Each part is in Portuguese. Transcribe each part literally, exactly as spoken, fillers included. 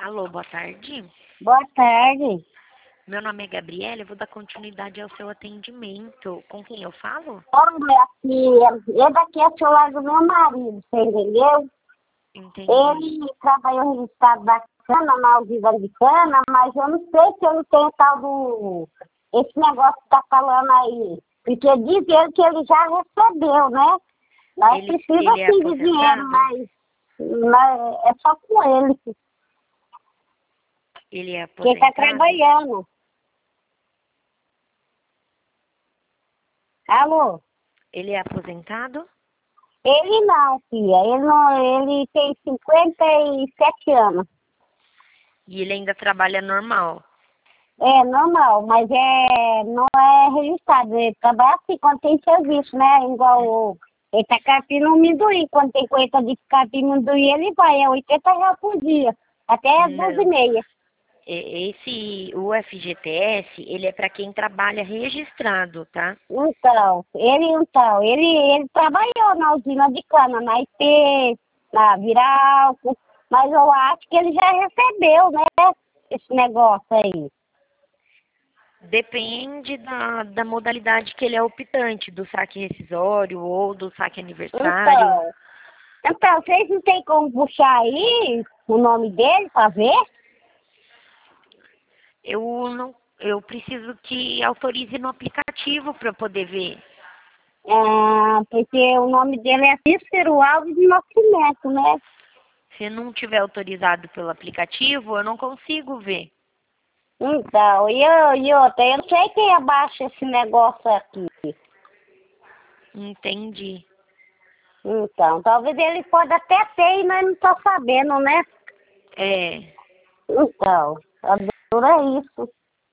Alô, boa tarde. Boa tarde. Meu nome é Gabriela, eu vou dar continuidade ao seu atendimento. Com quem eu falo? Olha, aqui, eu daqui é o celular do meu marido, você entendeu? Entendi. Ele trabalhou registrado da cana, na usina de cana, mas eu não sei se ele tem tal do... esse negócio que tá falando aí. Porque diz ele que ele já recebeu, né? Mas Ele, precisa ele é sim de dinheiro, aposentado? mas, mas é só com ele que Ele é que ele tá aposentado? trabalhando. Alô? Ele é aposentado? Ele não, filha. Ele, não, ele tem cinquenta e sete anos. E ele ainda trabalha normal? É normal, mas é, não é registrado. Ele trabalha assim quando tem serviço, né? Igual o, ele tá carpindo amendoim. Quando tem coisa de carpir amendoim, ele vai. É oitenta reais por dia. Até doze e Não. meia. E- Esse, o F G T S, ele é para quem trabalha registrado, tá? Então, ele então, ele, ele trabalhou na usina de cana, na I P, na Viralco, mas eu acho que ele já recebeu, né? Esse negócio aí. Depende da, da modalidade que ele é optante, do saque rescisório ou do saque aniversário. Então, então, vocês não tem como puxar aí o nome dele para ver? Eu não, eu preciso que autorize no aplicativo para poder ver. Ah, porque o nome dele é Cícero Alves de Nascimento, né? Se não tiver autorizado pelo aplicativo, eu não consigo ver. Então, e, eu, e outra, eu não sei quem abaixa esse negócio aqui. Entendi. Então, talvez ele pode até ter e nós não tá sabendo, né? É, Então, a dura é isso.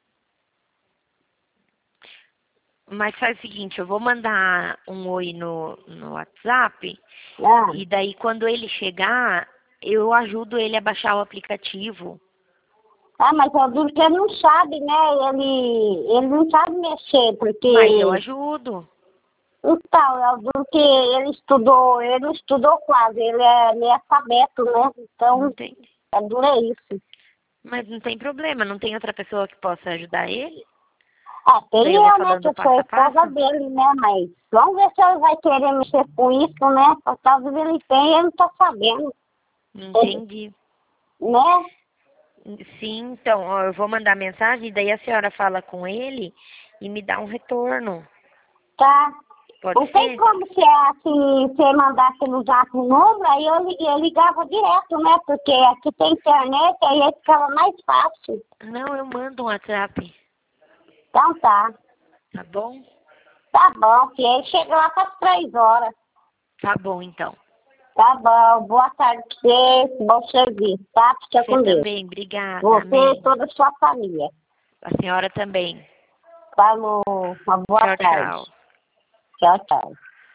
mas faz o seguinte, eu vou mandar um oi no, no WhatsApp Ah, e daí quando ele chegar, eu ajudo ele a baixar o aplicativo. ah, mas o duro que ele não sabe, né? Ele, ele não sabe mexer, Mas eu porque... ajudo. Então, é o duro que ele estudou, ele não estudou quase, ele é meio alfabeto, né? Então, Entendi. é duro é isso. Mas não tem problema, não tem outra pessoa que possa ajudar ele? Ah, tem Daí eu vou eu, né? falando Que eu sou passo a a esposa passo? dele, né? Mas vamos ver se ele vai querer mexer com isso, né? Por causa ele tem, ele não tá sabendo, Entendi. né? Sim, então, ó, eu vou mandar mensagem, daí a senhora fala com ele e me dá um retorno. Tá. Pode Não tem ser? como se, é, se você mandasse no zap o número, aí eu, li- eu ligava direto, né? Porque aqui tem internet, aí ficava mais fácil. Não, eu mando um WhatsApp, Então tá. tá bom? Tá bom, que aí chega lá para as três horas. Tá bom, então. Tá bom. Boa tarde pra você. Bom serviço, tá? Fica Você com Deus. também, obrigada, Você e amém. toda a sua família. A senhora também. Falou. Uma boa Tchau, tarde. tchau. Tchau, tchau.